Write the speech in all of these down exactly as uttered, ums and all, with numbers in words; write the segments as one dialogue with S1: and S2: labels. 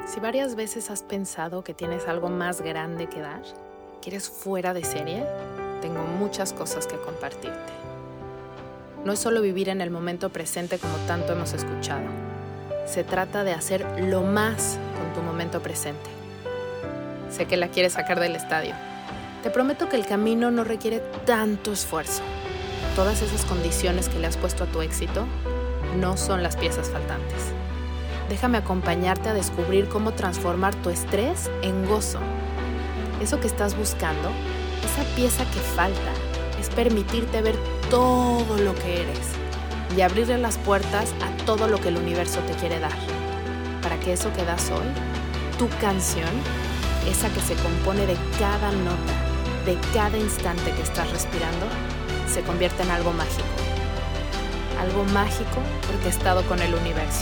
S1: Si varias veces has pensado que tienes algo más grande que dar, que eres fuera de serie, tengo muchas cosas que compartirte. No es solo vivir en el momento presente como tanto hemos escuchado. Se trata de hacer lo más con tu momento presente. Sé que la quieres sacar del estadio. Te prometo que el camino no requiere tanto esfuerzo. Todas esas condiciones que le has puesto a tu éxito no son las piezas faltantes. Déjame acompañarte a descubrir cómo transformar tu estrés en gozo. Eso que estás buscando, esa pieza que falta, es permitirte ver todo lo que eres y abrirle las puertas a todo lo que el universo te quiere dar. Para que eso que das hoy, tu canción, esa que se compone de cada nota, de cada instante que estás respirando, se convierta en algo mágico. Algo mágico orquestado con el universo.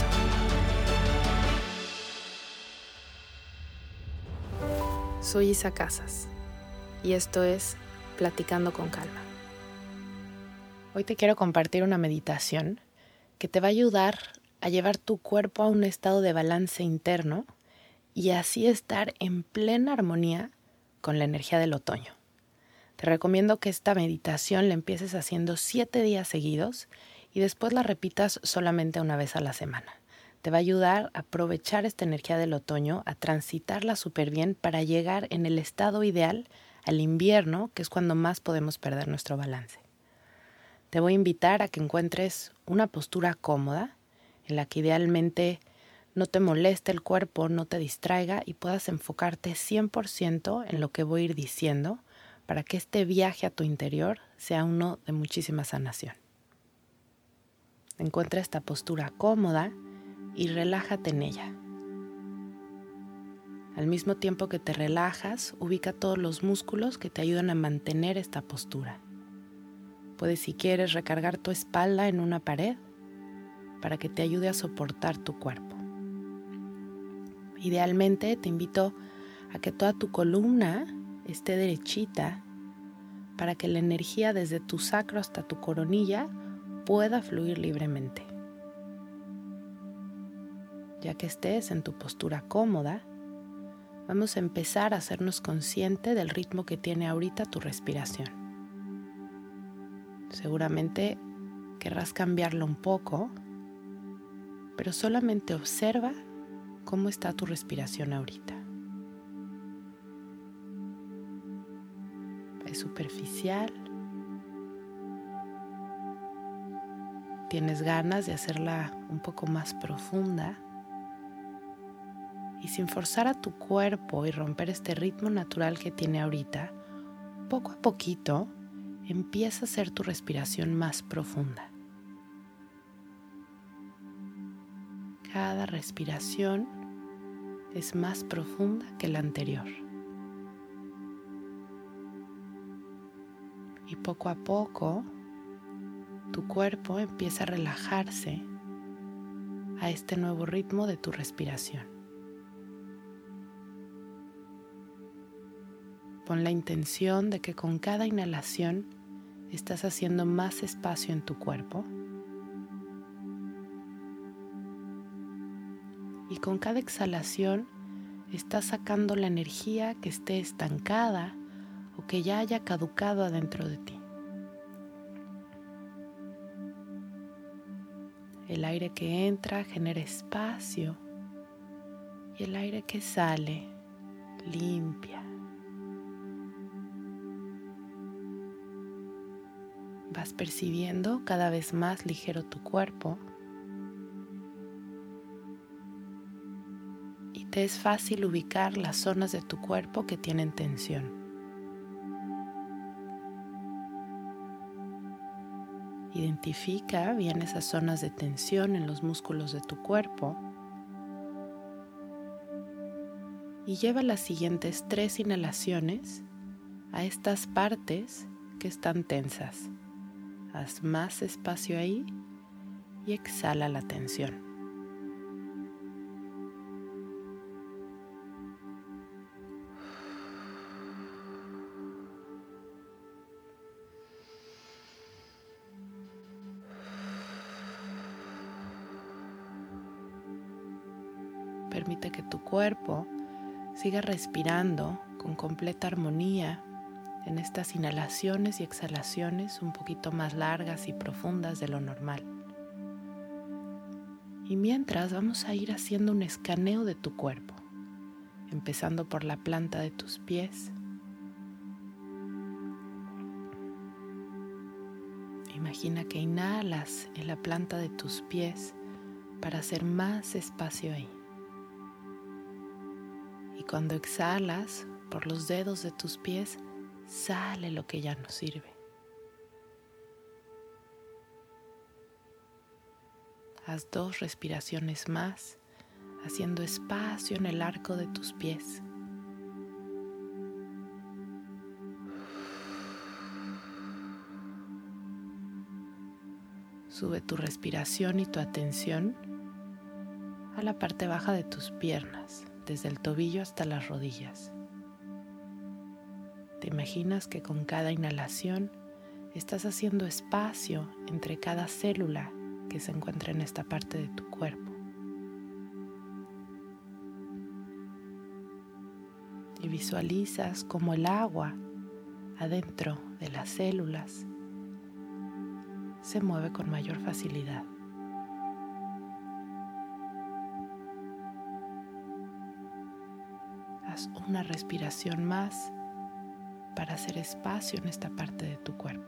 S1: Soy Isa Casas y esto es Platicando con Calma. Hoy te quiero compartir una meditación que te va a ayudar a llevar tu cuerpo a un estado de balance interno y así estar en plena armonía con la energía del otoño. Te recomiendo que esta meditación la empieces haciendo siete días seguidos y después la repitas solamente una vez a la semana. Te va a ayudar a aprovechar esta energía del otoño, a transitarla súper bien para llegar en el estado ideal al invierno, que es cuando más podemos perder nuestro balance. Te voy a invitar a que encuentres una postura cómoda, en la que idealmente no te moleste el cuerpo, no te distraiga y puedas enfocarte cien por ciento en lo que voy a ir diciendo para que este viaje a tu interior sea uno de muchísima sanación. Encuentra esta postura cómoda y relájate en ella. Al mismo tiempo que te relajas, ubica todos los músculos que te ayudan a mantener esta postura. Puedes, si quieres, recargar tu espalda en una pared para que te ayude a soportar tu cuerpo. Idealmente, te invito a que toda tu columna esté derechita para que la energía desde tu sacro hasta tu coronilla pueda fluir libremente. Ya que estés en tu postura cómoda, vamos a empezar a hacernos consciente del ritmo que tiene ahorita tu respiración. Seguramente querrás cambiarlo un poco, pero solamente observa cómo está tu respiración ahorita. ¿Es superficial? ¿Tienes ganas de hacerla un poco más profunda? Y sin forzar a tu cuerpo y romper este ritmo natural que tiene ahorita, poco a poquito empieza a hacer tu respiración más profunda. Cada respiración es más profunda que la anterior. Y poco a poco, tu cuerpo empieza a relajarse a este nuevo ritmo de tu respiración. Pon la intención de que con cada inhalación estás haciendo más espacio en tu cuerpo y con cada exhalación estás sacando la energía que esté estancada o que ya haya caducado adentro de ti. El aire que entra genera espacio y el aire que sale limpia. Vas percibiendo cada vez más ligero tu cuerpo y te es fácil ubicar las zonas de tu cuerpo que tienen tensión. Identifica bien esas zonas de tensión en los músculos de tu cuerpo y lleva las siguientes tres inhalaciones a estas partes que están tensas. Haz más espacio ahí y exhala la tensión. Permite que tu cuerpo siga respirando con completa armonía en estas inhalaciones y exhalaciones un poquito más largas y profundas de lo normal. Y mientras vamos a ir haciendo un escaneo de tu cuerpo, empezando por la planta de tus pies. Imagina que inhalas en la planta de tus pies para hacer más espacio ahí. Y cuando exhalas por los dedos de tus pies, sale lo que ya no sirve. Haz dos respiraciones más, haciendo espacio en el arco de tus pies. Sube tu respiración y tu atención a la parte baja de tus piernas, desde el tobillo hasta las rodillas. Te imaginas que con cada inhalación estás haciendo espacio entre cada célula que se encuentra en esta parte de tu cuerpo. Y visualizas como el agua adentro de las células se mueve con mayor facilidad. Haz una respiración más para hacer espacio en esta parte de tu cuerpo.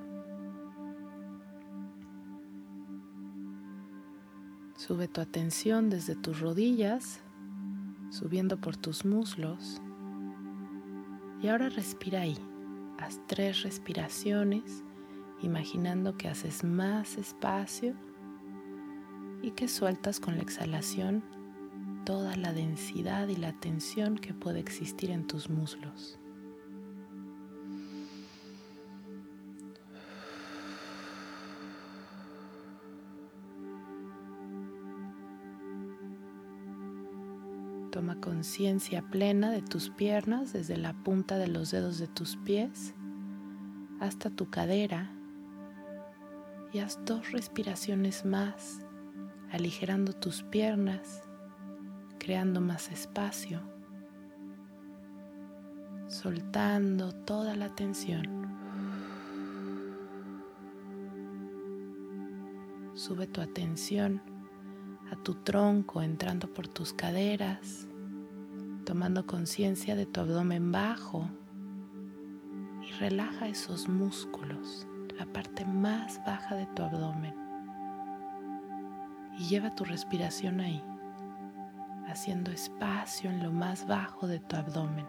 S1: Sube tu atención desde tus rodillas, subiendo por tus muslos. Y ahora respira ahí. Haz tres respiraciones, imaginando que haces más espacio y que sueltas con la exhalación toda la densidad y la tensión que puede existir en tus muslos. Toma conciencia plena de tus piernas desde la punta de los dedos de tus pies hasta tu cadera y haz dos respiraciones más, aligerando tus piernas, creando más espacio, soltando toda la tensión. Sube tu atención a tu tronco, entrando por tus caderas, tomando conciencia de tu abdomen bajo y relaja esos músculos, la parte más baja de tu abdomen, y lleva tu respiración ahí, haciendo espacio en lo más bajo de tu abdomen.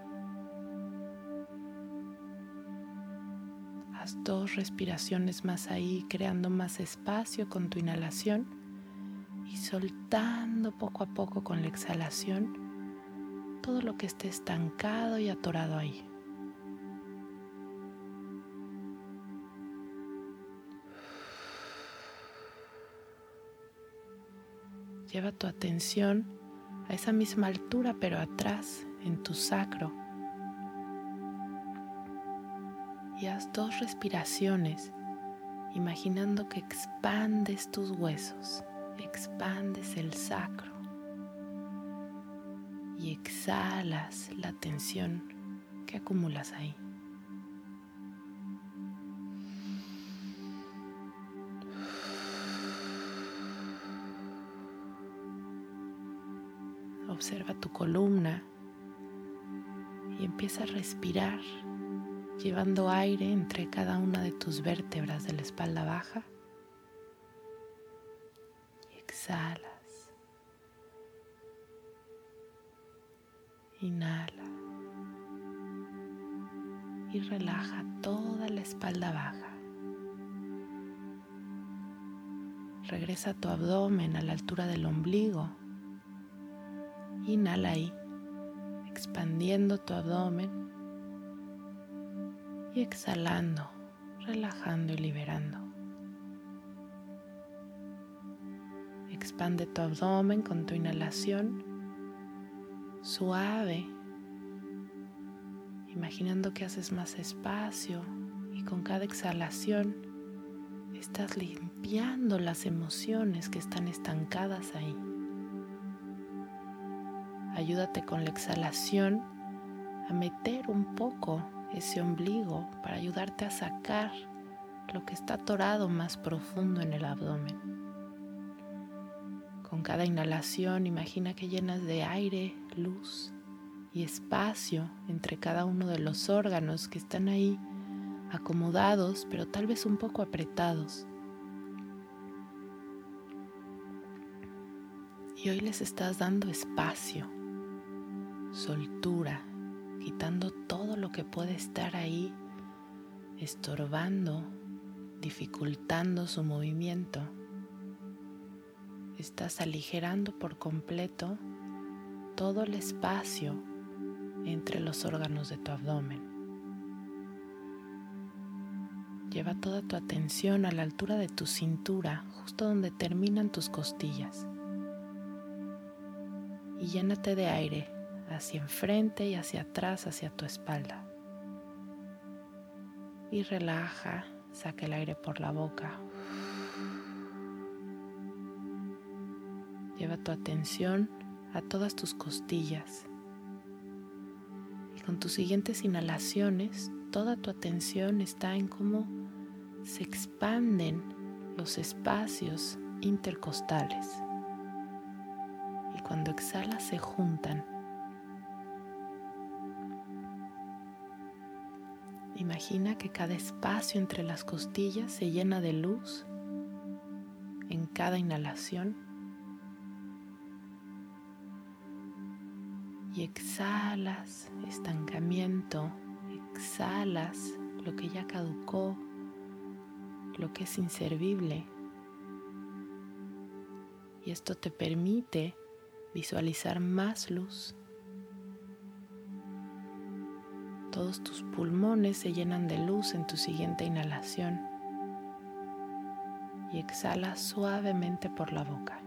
S1: Haz dos respiraciones más ahí, creando más espacio con tu inhalación y soltando poco a poco con la exhalación todo lo que esté estancado y atorado ahí. Lleva tu atención a esa misma altura, pero atrás, en tu sacro. Y haz dos respiraciones, imaginando que expandes tus huesos, expandes el sacro y exhalas la tensión que acumulas ahí. Observa tu columna y empieza a respirar, llevando aire entre cada una de tus vértebras de la espalda baja. Y exhalas. Inhala. Y relaja toda la espalda baja. Regresa a tu abdomen a la altura del ombligo. Inhala ahí, expandiendo tu abdomen y exhalando, relajando y liberando. Expande tu abdomen con tu inhalación suave, imaginando que haces más espacio y con cada exhalación estás limpiando las emociones que están estancadas ahí. ayúdate con la exhalación a meter un poco ese ombligo para ayudarte a sacar lo que está atorado más profundo en el abdomen. Con cada inhalación, imagina que llenas de aire, luz y espacio entre cada uno de los órganos que están ahí acomodados, pero tal vez un poco apretados. Y hoy les estás dando espacio, soltura, quitando todo lo que puede estar ahí, estorbando, dificultando su movimiento. Estás aligerando por completo todo el espacio entre los órganos de tu abdomen. Lleva toda tu atención a la altura de tu cintura, justo donde terminan tus costillas. Y llénate de aire hacia enfrente y hacia atrás, hacia tu espalda. Y relaja, saca el aire por la boca. Lleva tu atención a todas tus costillas. Y con tus siguientes inhalaciones, toda tu atención está en cómo se expanden los espacios intercostales. Y cuando exhalas se juntan. Imagina que cada espacio entre las costillas se llena de luz en cada inhalación. Y exhalas estancamiento, exhalas lo que ya caducó, lo que es inservible. Y esto te permite visualizar más luz. Todos tus pulmones se llenan de luz en tu siguiente inhalación. Y exhala suavemente por la boca.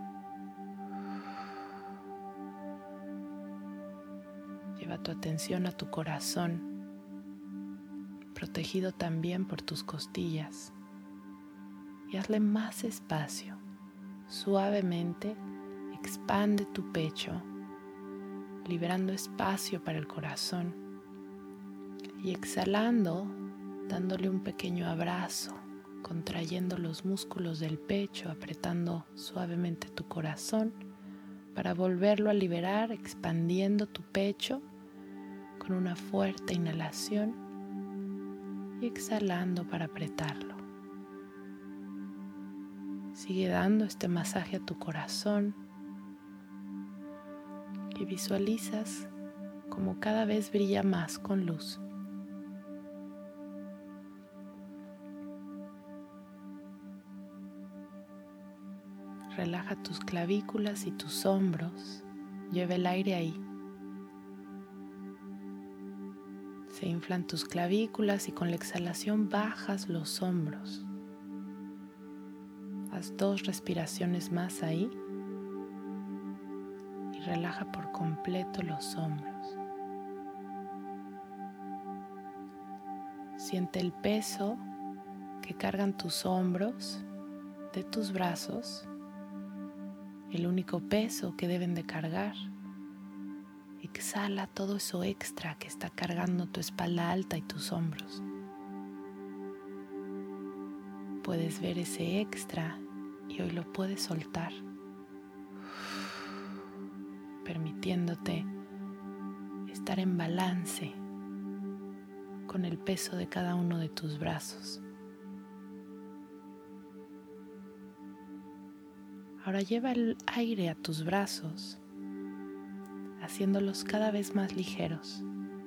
S1: Lleva tu atención a tu corazón, protegido también por tus costillas. Y hazle más espacio. Suavemente expande tu pecho, liberando espacio para el corazón. Y exhalando, dándole un pequeño abrazo, contrayendo los músculos del pecho, apretando suavemente tu corazón para volverlo a liberar, expandiendo tu pecho con una fuerte inhalación y exhalando para apretarlo. Sigue dando este masaje a tu corazón y visualizas como cada vez brilla más con luz. Relaja tus clavículas y tus hombros. Lleva el aire ahí. Se inflan tus clavículas y con la exhalación bajas los hombros. Haz dos respiraciones más ahí. Y relaja por completo los hombros. Siente el peso que cargan tus hombros de tus brazos. El único peso que deben de cargar. Exhala todo eso extra que está cargando tu espalda alta y tus hombros. Puedes ver ese extra y hoy lo puedes soltar, permitiéndote estar en balance con el peso de cada uno de tus brazos. Ahora lleva el aire a tus brazos, haciéndolos cada vez más ligeros.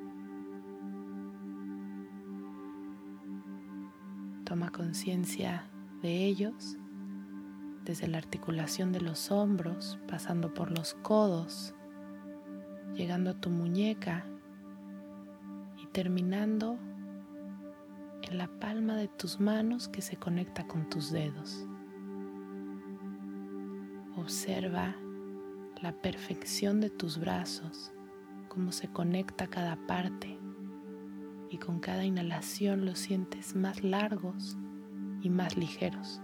S1: Toma conciencia de ellos, desde la articulación de los hombros, pasando por los codos, llegando a tu muñeca y terminando en la palma de tus manos que se conecta con tus dedos. Observa la perfección de tus brazos, cómo se conecta cada parte y con cada inhalación los sientes más largos y más ligeros.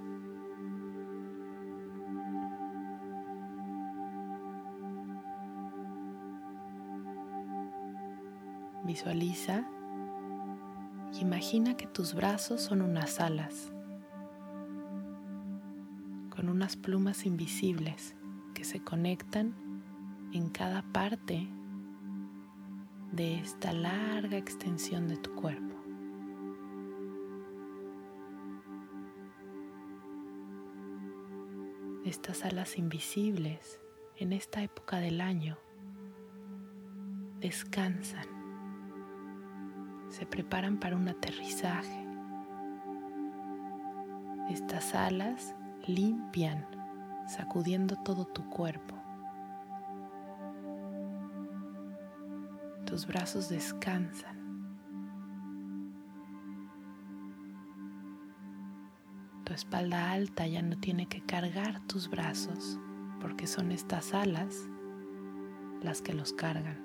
S1: Visualiza y imagina que tus brazos son unas alas con unas plumas invisibles que se conectan en cada parte de esta larga extensión de tu cuerpo. Estas alas invisibles en esta época del año descansan, se preparan para un aterrizaje. Estas alas limpian, sacudiendo todo tu cuerpo. Tus brazos descansan. Tu espalda alta ya no tiene que cargar tus brazos, porque son estas alas las que los cargan.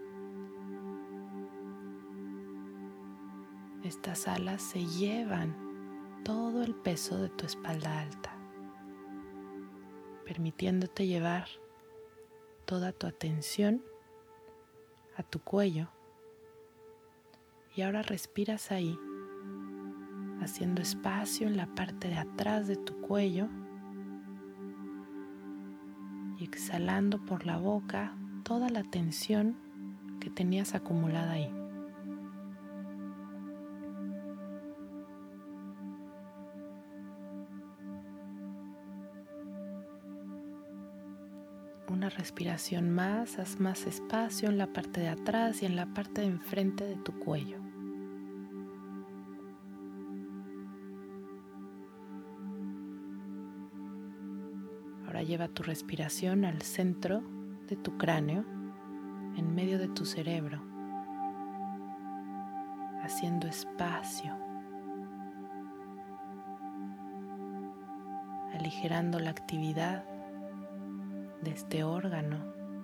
S1: Estas alas se llevan todo el peso de tu espalda alta, permitiéndote llevar toda tu atención a tu cuello. Y ahora respiras ahí, haciendo espacio en la parte de atrás de tu cuello y exhalando por la boca toda la tensión que tenías acumulada ahí. Una respiración más, haz más espacio en la parte de atrás y en la parte de enfrente de tu cuello. Ahora lleva tu respiración al centro de tu cráneo, en medio de tu cerebro, haciendo espacio, aligerando la actividad de este órgano,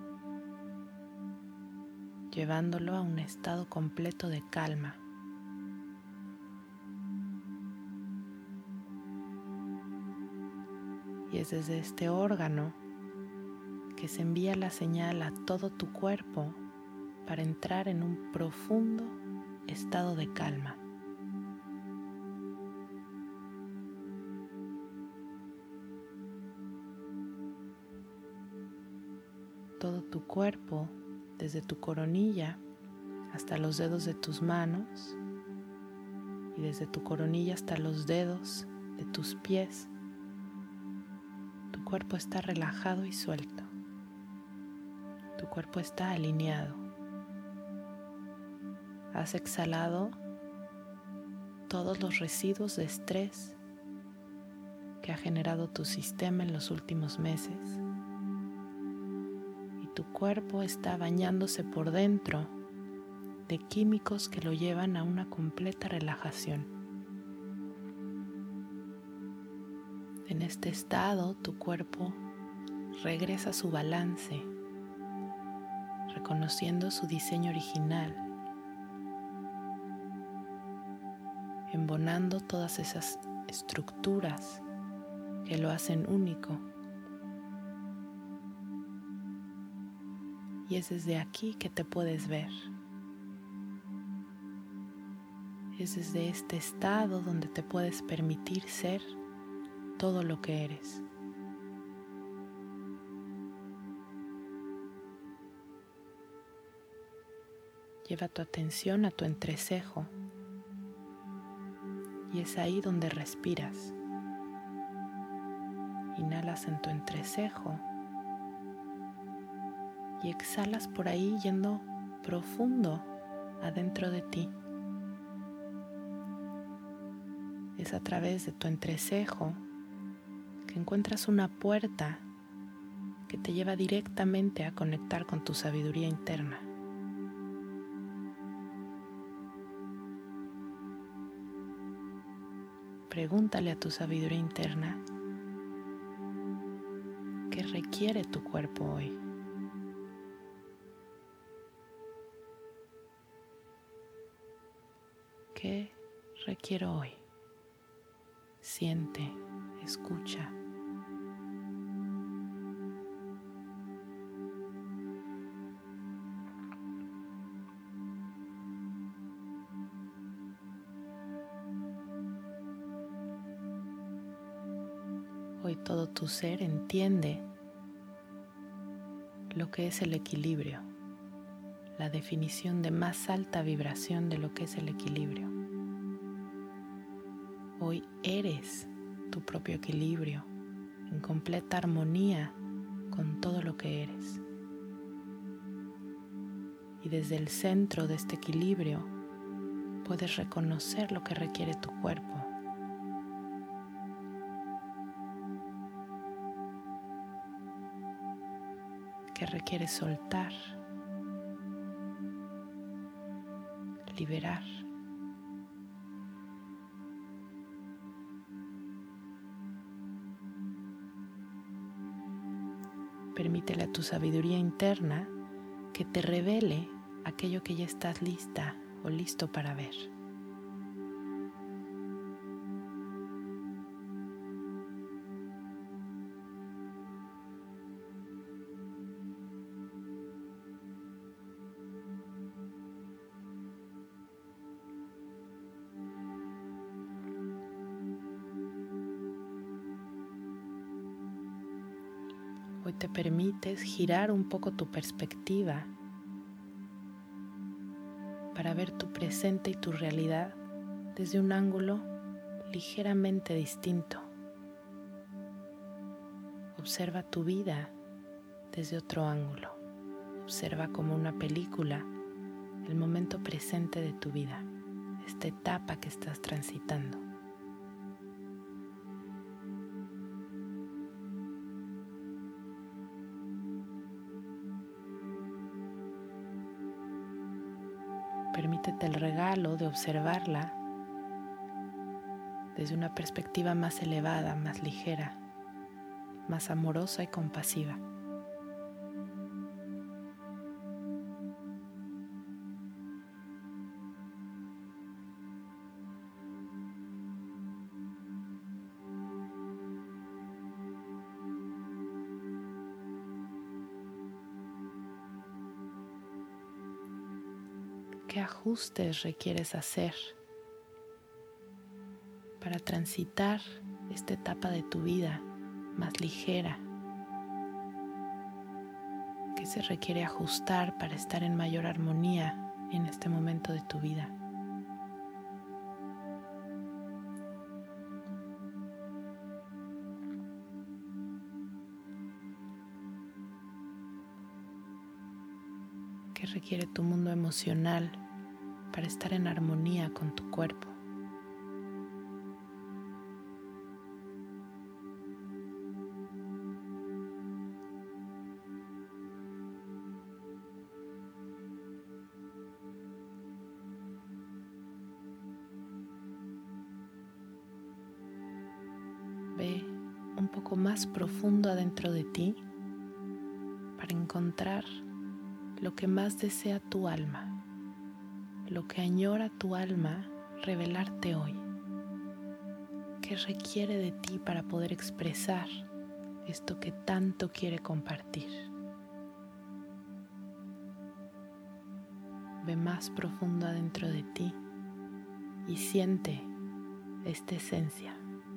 S1: llevándolo a un estado completo de calma. Y es desde este órgano que se envía la señal a todo tu cuerpo para entrar en un profundo estado de calma. Todo tu cuerpo, desde tu coronilla hasta los dedos de tus manos y desde tu coronilla hasta los dedos de tus pies, tu cuerpo está relajado y suelto. Tu cuerpo está alineado. Has exhalado todos los residuos de estrés que ha generado tu sistema en los últimos meses. Tu cuerpo está bañándose por dentro de químicos que lo llevan a una completa relajación. En este estado, tu cuerpo regresa a su balance, reconociendo su diseño original, embonando todas esas estructuras que lo hacen único. Y es desde aquí que te puedes ver. Es desde este estado donde te puedes permitir ser todo lo que eres. Lleva tu atención a tu entrecejo y es ahí donde respiras. Inhalas en tu entrecejo y exhalas por ahí yendo profundo adentro de ti. Es a través de tu entrecejo que encuentras una puerta que te lleva directamente a conectar con tu sabiduría interna. Pregúntale a tu sabiduría interna qué requiere tu cuerpo hoy. ¿Qué requiero hoy? Siente, escucha. cuerpo y todo tu ser entiende lo que es el equilibrio, la definición de más alta vibración de lo que es el equilibrio. Hoy eres tu propio equilibrio, en completa armonía con todo lo que eres. Y desde el centro de este equilibrio puedes reconocer lo que requiere tu cuerpo. Que requiere soltar, liberar. Permítele a tu sabiduría interna que te revele aquello que ya estás lista o listo para ver. Hoy te permites girar un poco tu perspectiva para ver tu presente y tu realidad desde un ángulo ligeramente distinto. Observa tu vida desde otro ángulo. Observa como una película el momento presente de tu vida, esta etapa que estás transitando. Permítete el regalo de observarla desde una perspectiva más elevada, más ligera, más amorosa y compasiva. ¿Qué ajustes requieres hacer para transitar esta etapa de tu vida más ligera? ¿Qué se requiere ajustar para estar en mayor armonía en este momento de tu vida? ¿Qué requiere tu mundo emocional para estar en armonía con tu cuerpo? Ve un poco más profundo adentro de ti para encontrar lo que más desea tu alma, lo que añora tu alma revelarte hoy. ¿Qué requiere de ti para poder expresar esto que tanto quiere compartir? Ve más profundo adentro de ti y siente esta esencia.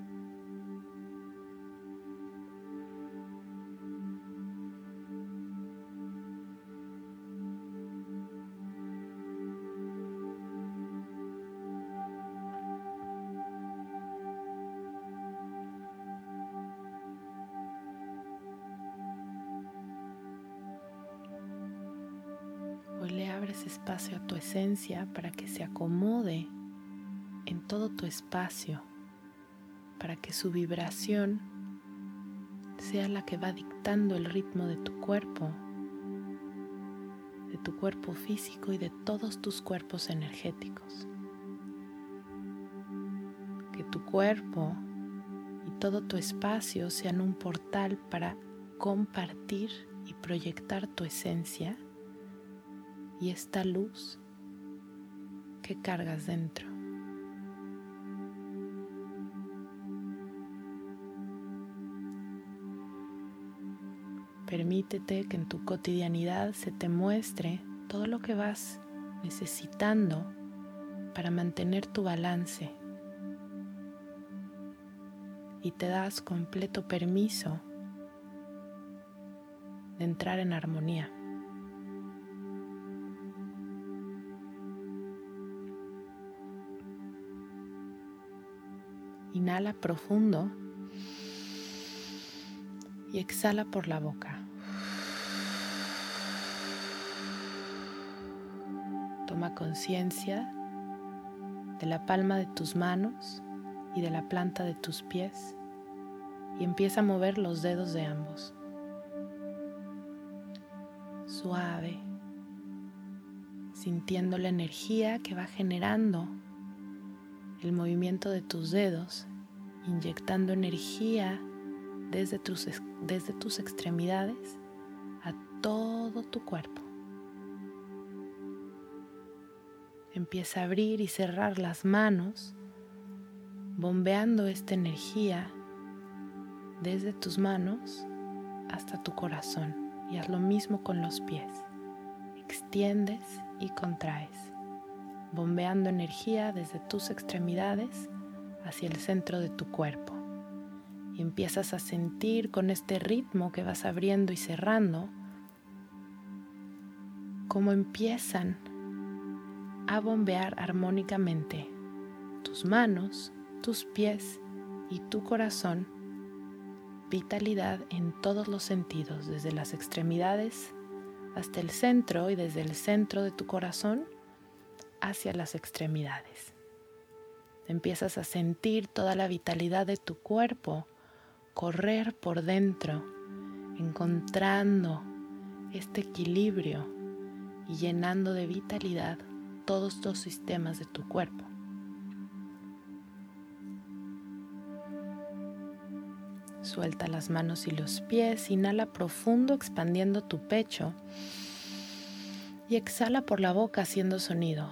S1: Hoy le abres espacio a tu esencia para que se acomode en todo tu espacio, para que su vibración sea la que va dictando el ritmo de tu cuerpo, de tu cuerpo físico y de todos tus cuerpos energéticos. Que tu cuerpo y todo tu espacio sean un portal para compartir y proyectar tu esencia y esta luz que cargas dentro. Permítete que en tu cotidianidad se te muestre todo lo que vas necesitando para mantener tu balance. y te das completo permiso de entrar en armonía. Inhala profundo y exhala por la boca. Toma conciencia de la palma de tus manos y de la planta de tus pies y empieza a mover los dedos de ambos. Suave, sintiendo la energía que va generando el movimiento de tus dedos, inyectando energía desde tus, desde tus extremidades a todo tu cuerpo. Empieza a abrir y cerrar las manos, bombeando esta energía desde tus manos hasta tu corazón. Y haz lo mismo con los pies. Extiendes y contraes, bombeando energía desde tus extremidades hacia el centro de tu cuerpo. Y empiezas a sentir con este ritmo que vas abriendo y cerrando cómo empiezan a bombear armónicamente tus manos, tus pies y tu corazón, vitalidad en todos los sentidos, desde las extremidades hasta el centro y desde el centro de tu corazón hacia las extremidades. Empiezas a sentir toda la vitalidad de tu cuerpo correr por dentro, encontrando este equilibrio y llenando de vitalidad todos los sistemas de tu cuerpo. Suelta las manos y los pies, inhala profundo expandiendo tu pecho y exhala por la boca haciendo sonido.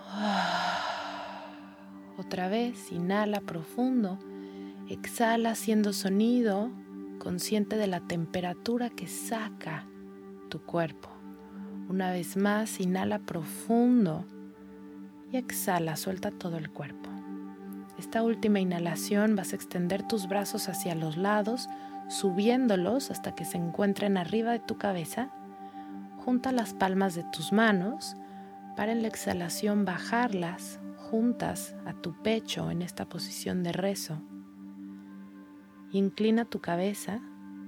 S1: Otra vez, inhala profundo, exhala haciendo sonido, consciente de la temperatura que saca tu cuerpo. Una vez más, inhala profundo y exhala, suelta todo el cuerpo. Esta última inhalación vas a extender tus brazos hacia los lados, subiéndolos hasta que se encuentren arriba de tu cabeza. Junta las palmas de tus manos para en la exhalación bajarlas juntas a tu pecho en esta posición de rezo. Inclina tu cabeza.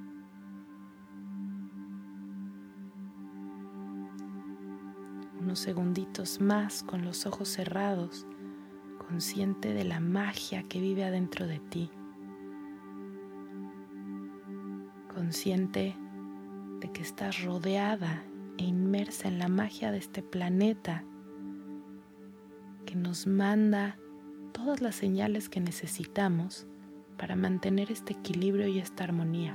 S1: Unos segunditos más con los ojos cerrados, consciente de la magia que vive adentro de ti. Consciente de que estás rodeada e inmersa en la magia de este planeta que nos manda todas las señales que necesitamos para mantener este equilibrio y esta armonía.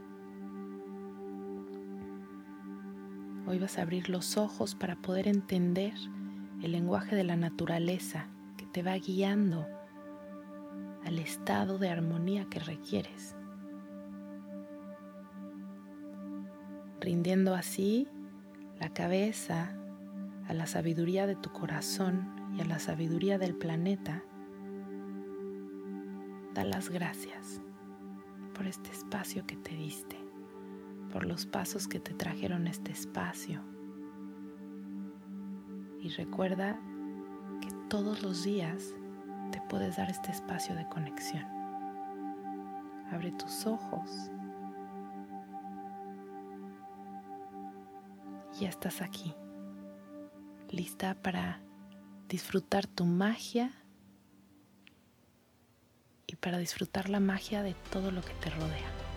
S1: Hoy vas a abrir los ojos para poder entender el lenguaje de la naturaleza que te va guiando al estado de armonía que requieres. Rindiendo así la cabeza a la sabiduría de tu corazón y a la sabiduría del planeta, da las gracias por este espacio que te diste, por los pasos que te trajeron a este espacio. Y recuerda que todos los días te puedes dar este espacio de conexión. Abre tus ojos. Ya estás aquí, lista para disfrutar tu magia y para disfrutar la magia de todo lo que te rodea.